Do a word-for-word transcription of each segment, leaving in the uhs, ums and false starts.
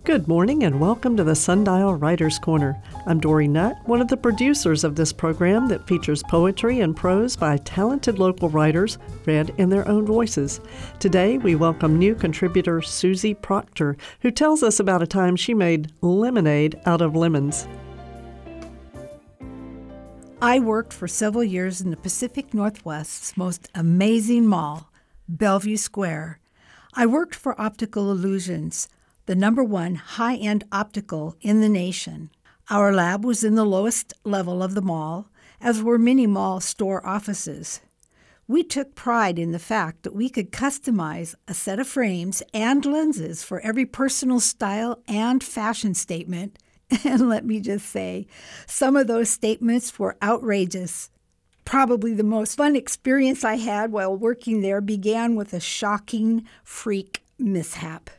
Good morning and welcome to the Sundial Writers Corner. I'm Dory Nutt, one of the producers of this program that features poetry and prose by talented local writers read in their own voices. Today we welcome new contributor Susie Proctor, who tells us about a time she made lemonade out of lemons. I worked for several years in the Pacific Northwest's most amazing mall, Bellevue Square. I worked for Optical Illusions, the number one high-end optical in the nation. Our lab was in the lowest level of the mall, as were many mall store offices. We took pride in the fact that we could customize a set of frames and lenses for every personal style and fashion statement. And let me just say, some of those statements were outrageous. Probably the most fun experience I had while working there began with a shocking freak mishap.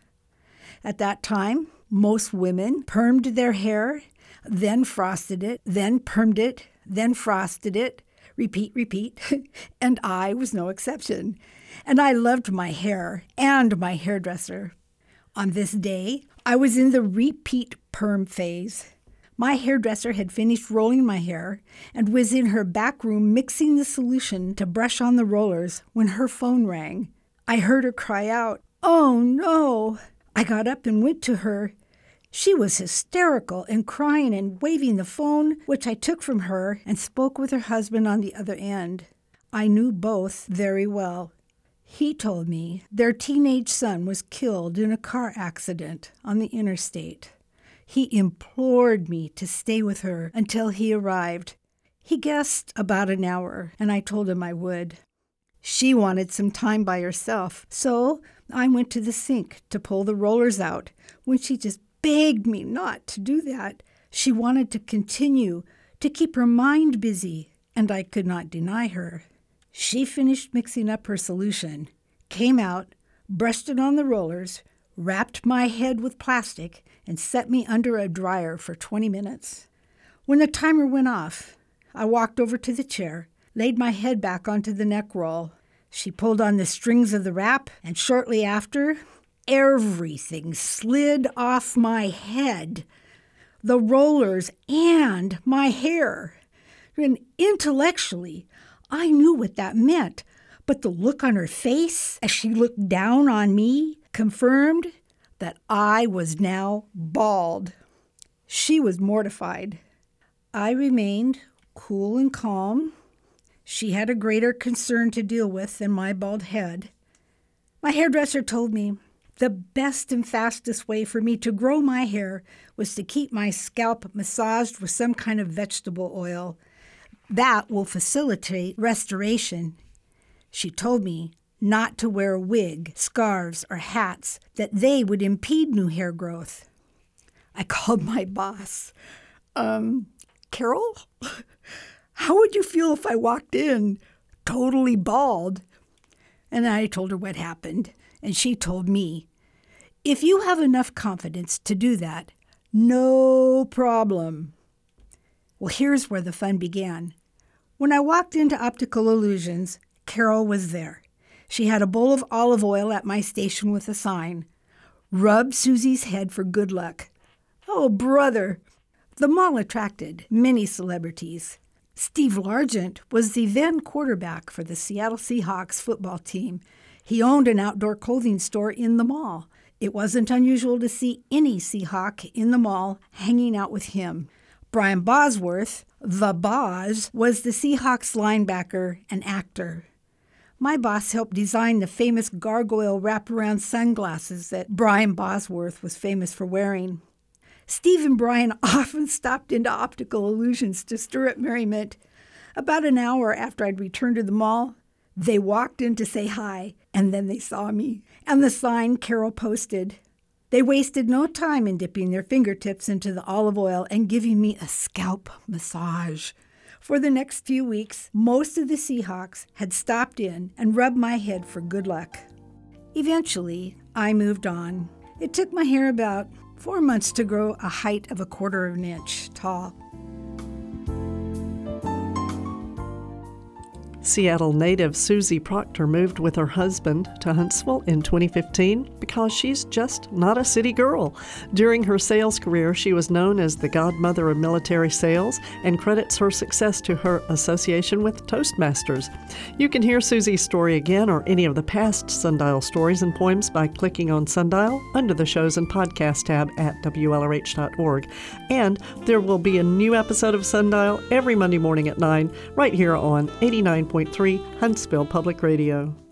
At that time, most women permed their hair, then frosted it, then permed it, then frosted it, repeat, repeat, and I was no exception. And I loved my hair and my hairdresser. On this day, I was in the repeat perm phase. My hairdresser had finished rolling my hair and was in her back room mixing the solution to brush on the rollers when her phone rang. I heard her cry out, "Oh no!" I got up and went to her. She was hysterical and crying and waving the phone, which I took from her and spoke with her husband on the other end. I knew both very well. He told me their teenage son was killed in a car accident on the interstate. He implored me to stay with her until he arrived. He guessed about an hour, and I told him I would. She wanted some time by herself, so I went to the sink to pull the rollers out when she just begged me not to do that. She wanted to continue, to keep her mind busy, and I could not deny her. She finished mixing up her solution, came out, brushed it on the rollers, wrapped my head with plastic, and set me under a dryer for twenty minutes. When the timer went off, I walked over to the chair, laid my head back onto the neck roll. She pulled on the strings of the wrap, and shortly after, everything slid off my head. The rollers and my hair. And intellectually, I knew what that meant, but the look on her face as she looked down on me confirmed that I was now bald. She was mortified. I remained cool and calm. She had a greater concern to deal with than my bald head. My hairdresser told me the best and fastest way for me to grow my hair was to keep my scalp massaged with some kind of vegetable oil. That will facilitate restoration. She told me not to wear a wig, scarves, or hats, that they would impede new hair growth. I called my boss. Um, Carol? How would you feel if I walked in totally bald? And I told her what happened, and she told me, if you have enough confidence to do that, no problem. Well, here's where the fun began. When I walked into Optical Illusions, Carol was there. She had a bowl of olive oil at my station with a sign, "Rub Susie's head for good luck." Oh, brother! The mall attracted many celebrities. Steve Largent was the then quarterback for the Seattle Seahawks football team. He owned an outdoor clothing store in the mall. It wasn't unusual to see any Seahawk in the mall hanging out with him. Brian Bosworth, the Boz, was the Seahawks linebacker and actor. My boss helped design the famous gargoyle wraparound sunglasses that Brian Bosworth was famous for wearing. Steve and Brian often stopped into Optical Illusions to stir up merriment. About an hour after I'd returned to the mall, they walked in to say hi, and then they saw me, and the sign Carol posted. They wasted no time in dipping their fingertips into the olive oil and giving me a scalp massage. For the next few weeks, most of the Seahawks had stopped in and rubbed my head for good luck. Eventually, I moved on. It took my hair about four months to grow a height of a quarter of an inch tall. Seattle native Susie Proctor moved with her husband to Huntsville in twenty fifteen because she's just not a city girl. During her sales career, she was known as the godmother of military sales and credits her success to her association with Toastmasters. You can hear Susie's story again or any of the past Sundial stories and poems by clicking on Sundial under the Shows and Podcast tab at W L R H dot org. And there will be a new episode of Sundial every Monday morning at nine right here on eighty-nine point three Huntsville Public Radio.